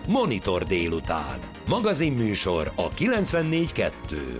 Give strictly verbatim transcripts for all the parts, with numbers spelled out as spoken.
Monitor délután. Magazinműsor a kilencvennégy kettőn.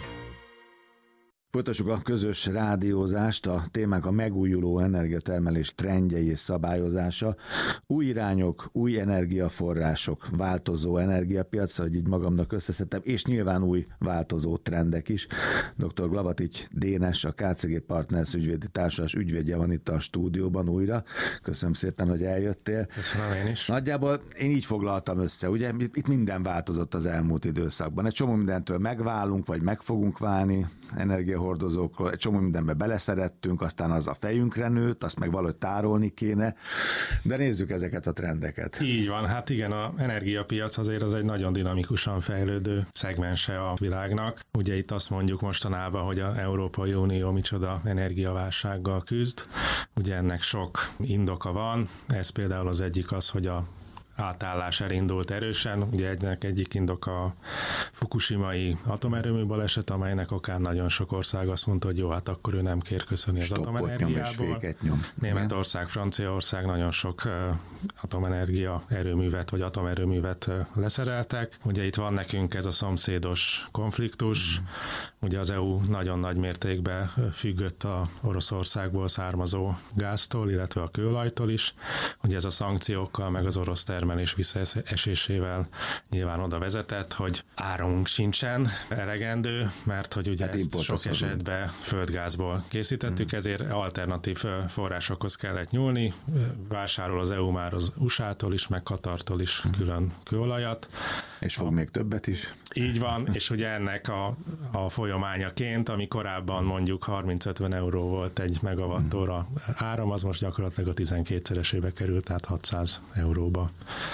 Folytassuk a közös rádiózást, a témánk a megújuló energiatermelés trendjei és szabályozása. Új irányok, új energiaforrások, változó energiapiac, hogy így magamnak összeszedtem, és nyilván új változó trendek is. doktor Glavatics Dénes, a ká cé gé Partners ügyvédi társulás ügyvédje van itt a stúdióban újra. Köszönöm szépen, hogy eljöttél. Köszönöm én is. Nagyjából én így foglaltam össze, ugye itt minden változott az elmúlt időszakban. Egy csomó mindentől megválunk, vagy meg fogunk válni, energiahordozókról, egy csomó mindenbe beleszerettünk, aztán az a fejünkre nőtt, azt meg valahogy tárolni kéne, de nézzük ezeket a trendeket. Így van, hát igen, az energiapiac azért az egy nagyon dinamikusan fejlődő szegmense a világnak. Ugye itt azt mondjuk mostanában, hogy az Európai Unió micsoda energiaválsággal küzd. Ugye ennek sok indoka van, ez például az egyik az, hogy a átállás elindult erősen. Ugye egynek egyik indok a fukushimai atomerőmű baleset, amelynek okán nagyon sok ország azt mondta, hogy jó, hát akkor ő nem kér köszönni az Stoppot atomenergiából. Nyom nyom. Németország, Franciaország nagyon sok atomenergia erőművet vagy atomerőművet leszereltek. Ugye itt van nekünk ez a szomszédos konfliktus. Mm. Ugye az é u nagyon nagy mértékben függött a Oroszországból származó gáztól, illetve a kőolajtól is. Ugye ez a szankciókkal meg az orosz termelés visszaesésével nyilván oda vezetett, hogy áramunk sincsen elegendő, mert hogy ugye hát ezt sok esetben földgázból készítettük, hmm. ezért alternatív forrásokhoz kellett nyúlni. Vásárol az é u már az u es á-tól is, meg Katartól is hmm. külön kőolajat. És fog a... még többet is. Így van, és ugye ennek a, a folyamányaként, ami korábban mondjuk harminc-ötven euró volt egy megawattóra áram, az most gyakorlatilag a tizenkétszeresébe került, tehát hatszáz euróba.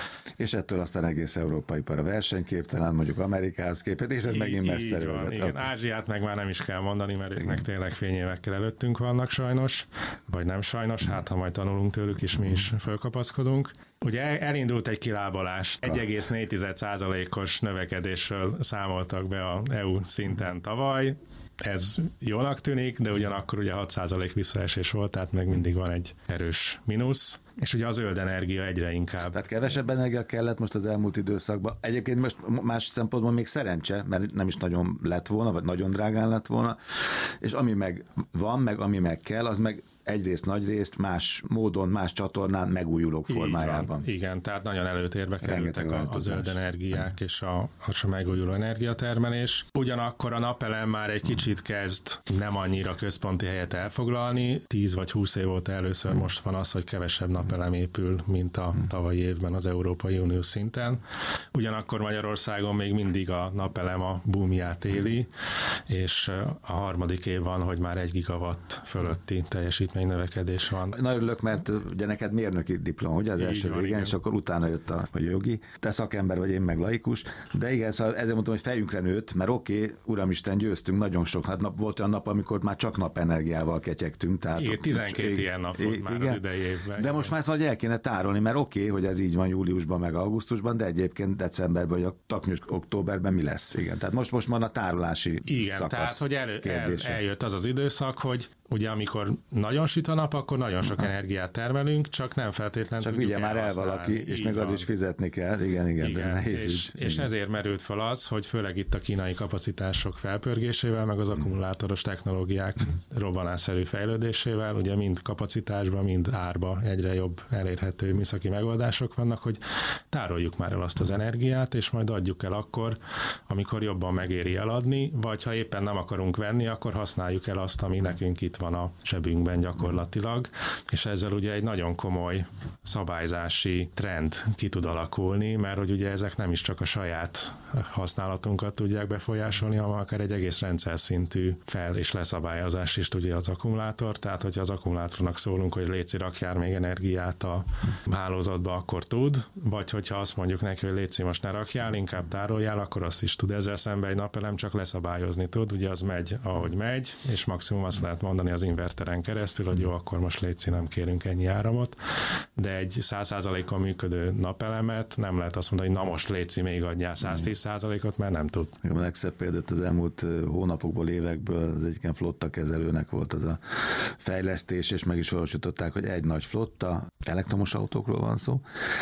És ettől aztán egész európai ipar a versenyképtelen, mondjuk Amerikához képest, és ez így, megint messzire vezet. Igen, okay. Ázsiát meg már nem is kell mondani, mert ők meg tényleg fényévekkel előttünk vannak sajnos, vagy nem sajnos, hát ha majd tanulunk tőlük, és mi is fölkapaszkodunk. Ugye elindult egy kilábalás, egy egész négy százalékos növekedésről számoltak be a é u szinten tavaly. Ez jónak tűnik, de ugyanakkor ugye hat százalék visszaesés volt, tehát meg mindig van egy erős mínusz. És ugye a zöld energia egyre inkább. Tehát kevesebb energia kellett most az elmúlt időszakban. Egyébként most más szempontból még szerencse, mert nem is nagyon lett volna, vagy nagyon drágán lett volna. És ami meg van, meg ami meg kell, az meg egyrészt nagyrészt más módon, más csatornán megújulók formájában. Igen, tehát nagyon előtérbe kerültek a, a zöld energiák és a, a megújuló energiatermelés. Ugyanakkor a napelem már egy kicsit kezd nem annyira központi helyet elfoglalni. tíz vagy húsz év óta először most van az, hogy kevesebb napelem épül, mint a tavalyi évben az Európai Unió szinten. Ugyanakkor Magyarországon még mindig a napelem a boomját éli, és a harmadik év van, hogy már egy gigawatt fölötti teljesítmény növekedés van. Nagyon örülök, mert ugye neked mérnöki diplom, ugye az első van, igen, és akkor utána jött a, a jogi. Te szakember vagy, én meg laikus, de igen, szóval ezért mondtam, hogy fejünkre nőtt, mert oké, okay, uramisten, győztünk nagyon sok. Hát nap, volt olyan nap, amikor már csak napenergiával ketyegtünk. Tehát igen, tizenkét ég, ilyen nap volt igen, már az idei évben. De most már szóval el kéne tárolni, mert oké, okay, hogy ez így van júliusban, meg augusztusban, de egyébként decemberben, vagy taknyos októberben mi lesz? Igen, tehát most, most van a tárolási igen, szakasz tehát, hogy elő, el, eljött az az időszak, hogy ugye amikor nagyon süt a nap, akkor nagyon sok Aha. energiát termelünk, csak nem feltétlenül csak tudjuk vigye már el valaki, és még az is fizetni kell. Igen, igen, igen. De nehéz és, ügy. és ezért merült fel az, hogy főleg itt a kínai kapacitások felpörgésével, meg az akkumulátoros technológiák robbanásszerű fejlődésével, ugye mind kapacitásban, mind árba egyre jobb elérhető műszaki megoldások vannak, hogy tároljuk már el azt az energiát, és majd adjuk el akkor, amikor jobban megéri eladni, vagy ha éppen nem akarunk venni, akkor használjuk el azt, ami nekünk itt van a zsebünkben gyakorlatilag, és ezzel ugye egy nagyon komoly szabályzási trend ki tud alakulni, mert hogy ugye ezek nem is csak a saját használatunkat tudják befolyásolni, hanem akár egy egész rendszer szintű fel- és leszabályozás is tudja az akkumulátor, tehát hogyha az akkumulátornak szólunk, hogy léci rakjál még energiát a hálózatba, akkor tud, vagy hogyha azt mondjuk neki, hogy léci most ne rakjál, inkább tároljál, akkor azt is tud. Ezzel szemben egy napelem csak leszabályozni tud, ugye az megy, ahogy megy, és maximum azt lehet mondani, mondani az inverteren keresztül, hogy jó, akkor most létszi, nem kérünk ennyi áramot, de egy száz százalékon működő napelemet nem lehet azt mondani, hogy na most létszi, még adjál száztíz százalékot, mert nem tud. A legszebb példát az elmúlt hónapokból, évekből az egyik flotta kezelőnek volt az a fejlesztés, és meg is valósították, hogy egy nagy flotta, elektromos autókról van szó,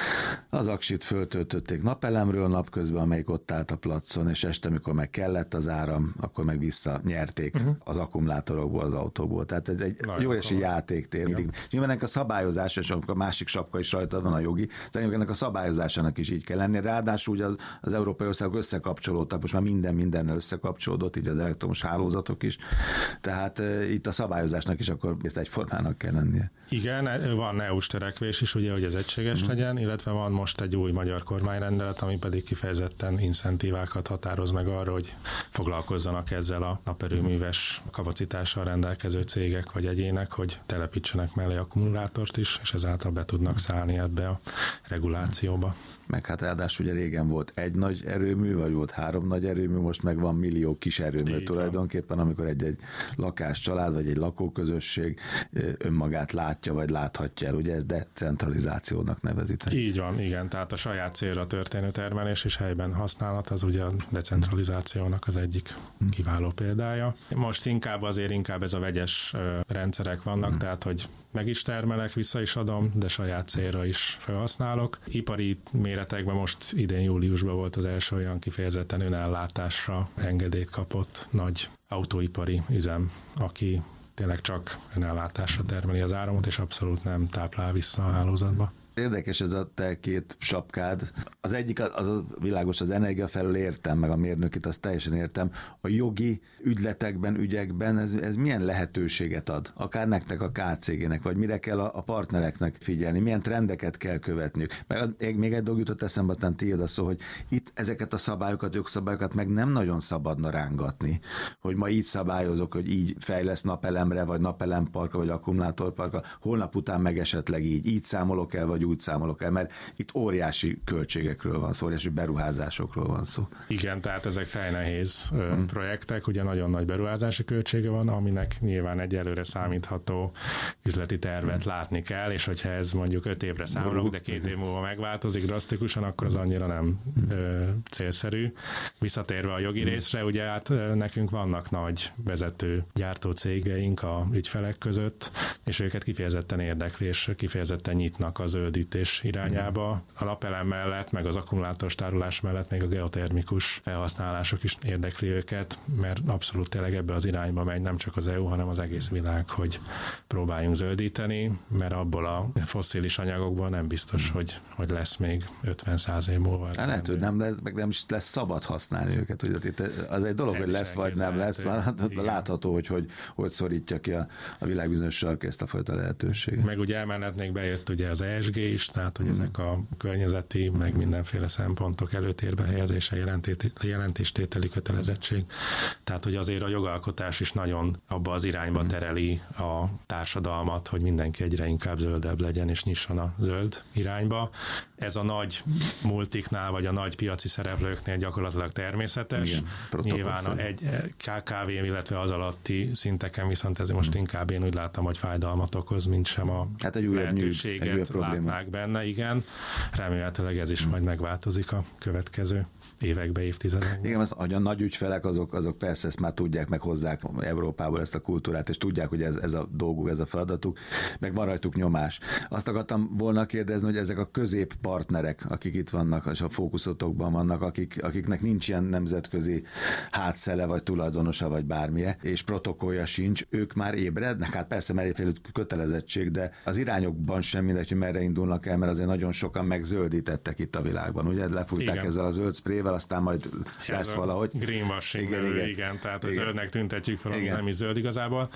az aksit föltöltötték napelemről napközben, amelyik ott állt a placon, és este, amikor meg kellett az áram, akkor meg visszanyerték uh-huh. az akkumulátorokból, az autóból. Tehát ez egy jólési játéktér. Ja. Nyilván ennek a szabályozása, és a másik sapka is rajta van, a jogi, tehát ennek a szabályozásának is így kell lenni. Ráadásul ugye az, az európai országok összekapcsolódtak, most már minden mindennel összekapcsolódott, így az elektromos hálózatok is. Tehát e, itt a szabályozásnak is akkor ezt egyformának kell lennie. Igen, van é u-s törekvés is, ugye, hogy ez egységes uh-huh. legyen, illetve van most egy új magyar kormányrendelet, ami pedig kifejezetten incentívákat határoz meg arra, hogy foglalkozzanak ezzel a naperőműves kapacitással rendelkező cégek vagy egyének, hogy telepítsenek mellé akkumulátort is, és ezáltal be tudnak szállni ebbe a regulációba. Meg hát ráadásul ugye régen volt egy nagy erőmű, vagy volt három nagy erőmű, most meg van millió kis erőmű tulajdonképpen, amikor egy-egy lakáscsalád, vagy egy lakóközösség önmagát látja, vagy láthatja el. Ugye ez decentralizációnak nevezitek. Így van, igen. Tehát a saját célra történő termelés és helyben használat az ugye a decentralizációnak az egyik kiváló példája. Most inkább azért inkább ez a vegyes rendszerek vannak, hmm. tehát hogy meg is termelek, vissza is adom, de saját célra is felhasználok. Ipari méretekben most idén júliusban volt az első olyan kifejezetten önellátásra engedélyt kapott nagy autóipari üzem, aki tényleg csak önellátásra termeli az áramot, és abszolút nem táplál vissza a hálózatba. Érdekes ez a te két sapkád. Az egyik az a világos, az energia felől értem, meg a mérnökit, azt teljesen értem. A jogi ügyletekben, ügyekben ez, ez milyen lehetőséget ad? Akár nektek a ká cé-gének, vagy mire kell a, a partnereknek figyelni? Milyen trendeket kell követniük? Meg még egy dolog jutott eszembe, aztán tiéd a szó, hogy itt ezeket a szabályokat, jogszabályokat meg nem nagyon szabadna rángatni. Hogy ma így szabályozok, hogy így fejlesz napelemre, vagy napelemparka, vagy akkumulátorparka, holnap után meg esetleg így, így számolok el, vagy úgy számolok el, mert itt óriási költségekről van szó, óriási beruházásokról van szó. Igen, tehát ezek fejnehéz hmm. projektek, ugye nagyon nagy beruházási költsége van, aminek nyilván egyelőre számítható üzleti tervet hmm. látni kell, és hogyha ez mondjuk öt évre számolok, de két év múlva megváltozik drasztikusan, akkor az annyira nem hmm. ö, célszerű. Visszatérve a jogi hmm. részre, ugye hát nekünk vannak nagy vezető gyártócégeink a ügyfelek között, és őket kifejezetten érdekli, és kifejezetten nyitnak az zöldítés irányába. A napelem mellett, meg az akkumulátoros tárolás mellett még a geotermikus felhasználások is érdekli őket, mert abszolút tényleg ebbe az irányba megy nem csak az é u, hanem az egész világ, hogy próbáljunk zöldíteni, mert abból a fosszilis anyagokból nem biztos, hogy, hogy lesz még ötven-száz év múlva. Hát lehet, hogy nem lesz, meg nem is lesz szabad használni őket. Ugye, itt az egy dolog, ez hogy lesz vagy nem lesz, mert látható, hogy hogy, hogy szorítja ki a, a világ bizonyos sarka ezt a fajta lehetőséget. Meg ugye emellett még bejött ugye az é es gé is, tehát hogy ezek a környezeti, meg mindenféle szempontok előtérbe helyezése, jelentéstételi kötelezettség. Tehát, hogy azért a jogalkotás is nagyon abba az irányba tereli a társadalmat, hogy mindenki egyre inkább zöldebb legyen, és nyisson a zöld irányba. Ez a nagy multiknál, vagy a nagy piaci szereplőknél gyakorlatilag természetes. Igen, nyilván a egy ká ká vé, illetve az alatti szinteken viszont ez most inkább én úgy láttam, hogy fájdalmat okoz, mint sem a hát egy lehetőséget nyűg, egy látnák benne, igen. Remélhetőleg ez is majd megváltozik a következő évekbe, évtizedekben. Igen, az, hogy a nagy ügyfelek azok, azok persze ezt már tudják, meg hozzák Európából ezt a kultúrát, és tudják, hogy ez, ez a dolguk, ez a feladatuk, meg van rajtuk nyomás. Azt akartam volna kérdezni, hogy ezek a középpartnerek, akik itt vannak, és a fókuszotokban vannak, akik, akiknek nincs ilyen nemzetközi hátszele, vagy tulajdonosa, vagy bármilyen, és protokollja sincs, ők már ébrednek? Hát persze, mert kötelezettség, de az irányokban sem mindegy, hogy merre indulnak el, mert azért nagyon sokan megzöldítettek itt a világban, ugye? Lefújták igen. ezzel a zöld sprével, aztán majd lesz ez valahogy. Greenwashing, igen, igen. igen, tehát a zöldnek tüntetjük fel, ami nem is zöld igazából.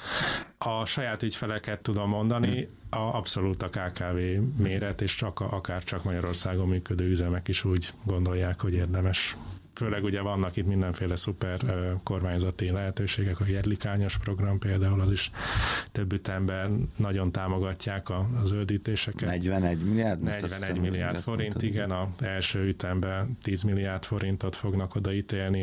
A saját ügyfeleket tudom mondani, a abszolút a ká ká vé méret, és csak a, akár csak Magyarországon működő üzemek is úgy gondolják, hogy érdemes. Főleg ugye vannak itt mindenféle szuper uh, kormányzati lehetőségek, a Jerlikányos program például, az is több ütemben nagyon támogatják a, a zöldítéseket. negyvenegy milliárd? negyvenegy milliárd forint, igen, az első ütemben tíz milliárd forintot fognak odaítélni, és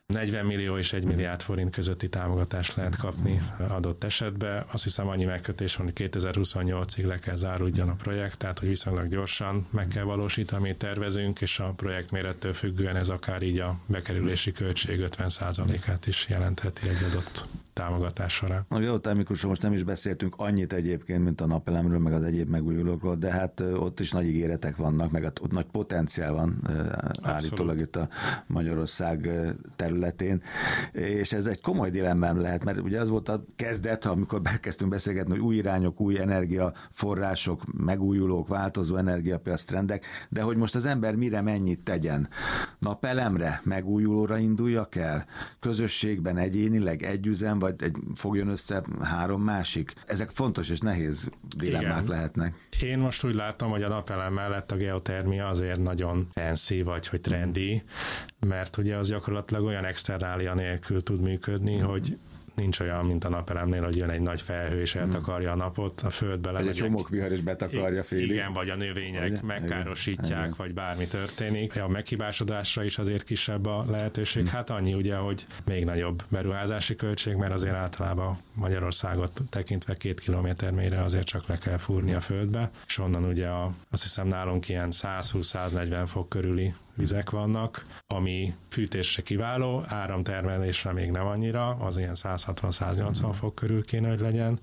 negyven millió és egy milliárd forint közötti támogatást lehet kapni adott esetben. Azt hiszem annyi megkötés van, hogy kétezer-huszonnyolcig le kell záródjon a projekt, tehát hogy viszonylag gyorsan meg kell valósítani, amit tervezünk, és a projekt mérettől függően ez akár így a bekerülési költség ötven százalékát is jelentheti egy adott támogatás során. A geotermikusról most nem is beszéltünk annyit egyébként, mint a napelemről, meg az egyéb megújulókról, de hát ott is nagy ígéretek vannak, meg ott nagy potenciál van Abszolút. állítólag itt a Magyarország területén, és ez egy komoly dilemmám lehet, mert ugye az volt a kezdet, amikor elkezdtünk beszélgetni, hogy új irányok, új energiaforrások, megújulók, változó energiapiac trendek, de hogy most az ember mire mennyit tegyen? Napelemre, megújulóra induljak el? Közösségben, egyénileg, együzem, vagy egy, fogjon össze három másik? Ezek fontos és nehéz dilemmák Igen. lehetnek. Én most úgy látom, hogy a napelem mellett a geotermia azért nagyon fancy, vagy hogy trendy, mert ugye az gyakorlatilag olyan externália nélkül tud működni, mm. hogy nincs olyan, mint a napelemnél, hogy jön egy nagy felhő és eltakarja a napot, a földbe lemegyek. Egy csomókvihar is betakarja félig. Igen, vagy a növények ugye? megkárosítják, igen. vagy bármi történik. A meghibásodásra is azért kisebb a lehetőség. Hát annyi ugye, hogy még nagyobb beruházási költség, mert azért általában Magyarországot tekintve két kilométer mélyre azért csak le kell fúrni a földbe, és onnan ugye a, azt hiszem nálunk ilyen százhúsz-száznegyven fok körüli vizek vannak, ami fűtésre kiváló, áramtermelésre még nem annyira, az ilyen százhatvan-száznyolcvan fok körül kéne, hogy legyen,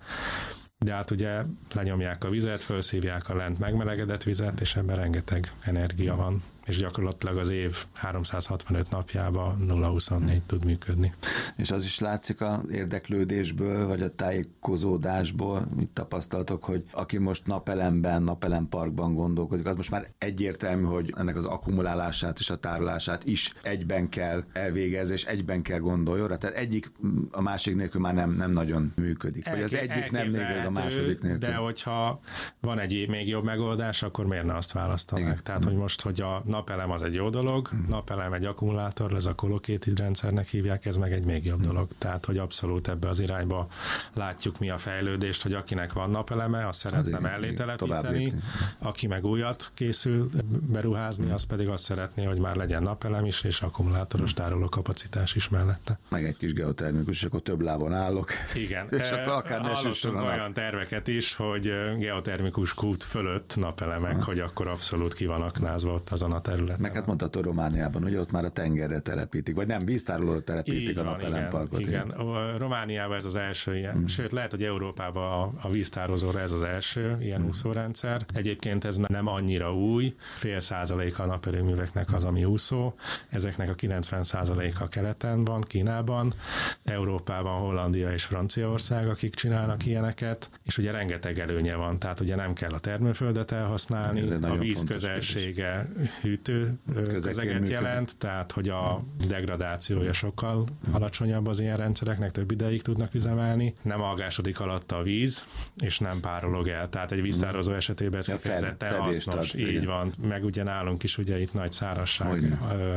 de hát ugye lenyomják a vizet, felszívják a lent megmelegedett vizet, és ebben rengeteg energia van, és gyakorlatilag az év háromszázhatvanöt napjában nulla egész huszonnégy tud működni. És az is látszik az érdeklődésből, vagy a tájékozódásból, mit tapasztaltok, hogy aki most napelemben, napelemparkban gondolkodik, az most már egyértelmű, hogy ennek az akkumulálását és a tárolását is egyben kell elvégezni, és egyben kell gondoljon. Tehát egyik a másik nélkül már nem, nem nagyon működik. Vagy az egyik nem nélkül, a második nélkül. De hogyha van egy még jobb megoldás, akkor miért ne azt választanak? Tehát, hogy most, hogy a napelem az egy jó dolog, napelem egy akkumulátor, ez a co-located rendszernek hívják, ez meg egy még jobb dolog. Tehát, hogy abszolút ebbe az irányba látjuk mi a fejlődést, hogy akinek van napeleme, azt szeretne mellé telepíteni, aki meg újat készül beruházni, az pedig azt szeretné, hogy már legyen napelem is, és akkumulátoros tárolókapacitás is mellette. Meg egy kis geotermikus, és akkor több lábon állok. Igen. És akkor akár ne hallottunk olyan terveket is, hogy geotermikus kút fölött napelemek, ha. hogy akkor abszolút ki van aknázva ott azon a területen. Meg hát mondhatod Romániában, hogy ott már a tengerre telepítik, vagy nem, víztárolóra telepítik a napelemparkot. Igen, igen. Romániában ez az első ilyen, hmm. sőt lehet, hogy Európában a, a víztározóra ez az első ilyen hmm. úszórendszer. Egyébként ez nem annyira új, fél százaléka a naperőműveknek az, ami úszó. Ezeknek a kilencven százaléka keleten van, Kínában, Európában Hollandia és Franciaország, akik csinálnak ilyeneket, és ugye rengeteg előnye van, tehát ugye nem kell a termőföldet elhasználni, a víz közelsége hűtő közeget jelent, tehát hogy a degradációja sokkal alacsonyabb az ilyen rendszereknek, több ideig tudnak üzemelni, nem algásodik alatt a víz, és nem párolog el, tehát egy víztározó esetében ez kifejezetten hasznos, így igen. van, meg ugye nálunk is ugye itt nagy szárazság Hogyne.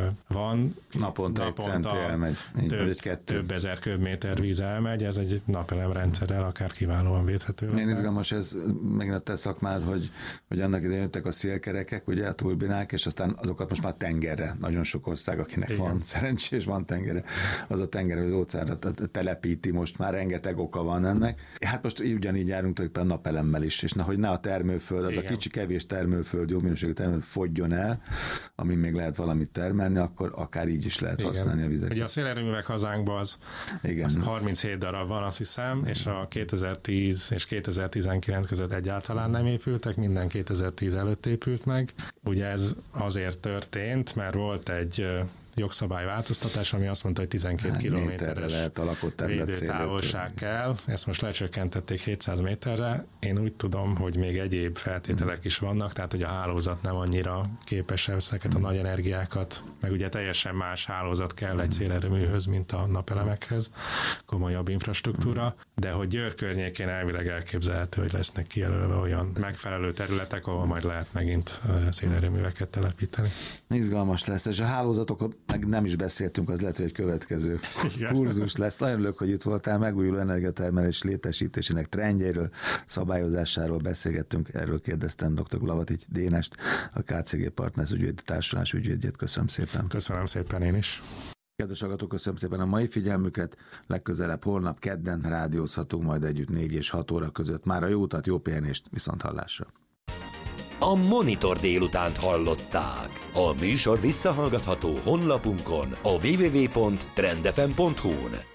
van, naponta, naponta egy centi elmegy, több, több ezer köbméter víz elmegy, ez egy napelem rendszerrel akár kiválóan védhető. Én izgalmas, ez megint a te szakmád, hogy, hogy annak idején jöttek a szélkerekek, ugye a turbinák, és aztán azokat most már tengerre, nagyon sok ország, akinek Igen. van szerencsés, van tengere, az a tenger, az óceánra telepíti, most már rengeteg oka van ennek. Hát most ugyanígy járunk tulajdonképpen napelemmel is, és na, hogy ne a termőföld, az Igen. a kicsi kevés termőföld, jó minőségű termőföld fogjon el, amin még lehet valamit termelni, akkor akár így is lehet Igen. használni a vizet. Ugye a szélerőművek hazánkban az, Igen. az harminchét darab van, azt hiszem, és a kétezer-tíz és kétezer-tizenkilenc között egyáltalán nem épültek, minden kétezer-tíz előtt épült meg. Ugye ez azért történt, mert volt egy jogszabályváltoztatás, ami azt mondta, hogy tizenkét kilométeres lehet a lakott terület távolság kell. Ezt most lecsökkentették hétszáz méterre. Én úgy tudom, hogy még egyéb feltételek is vannak, tehát hogy a hálózat nem annyira képes ezeket a nagy energiákat, meg ugye teljesen más hálózat kell egy szélerőműhöz, mint a napelemekhez, komolyabb infrastruktúra, de hogy Győr környékén elvileg elképzelhető, hogy lesznek kijelölve olyan megfelelő területek, ahol majd lehet megint szélerőműveket telepíteni. Izgalmas lesz, és a hálózatok meg nem is beszéltünk, az lehet, hogy egy következő Igen. kurzus lesz. Nagyon örülök, hogy itt voltál, megújuló energiatermelés létesítésének trendjeiről, szabályozásáról beszélgettünk, erről kérdeztem dr. Glavatics Dénest, a ká cé gé Partners ügyvédi társulás ügyvédjét. Köszönöm szépen. Köszönöm szépen én is. Kedves hallgatók, köszönöm szépen a mai figyelmüket. Legközelebb holnap kedden rádiózhatunk majd együtt négy és hat óra között. Mára jó utat, jó pihenést, viszont hallásra. A Monitor délutánt hallották. A műsor visszahallgatható honlapunkon, a double-u double-u double-u pont trend f m pont h u-n.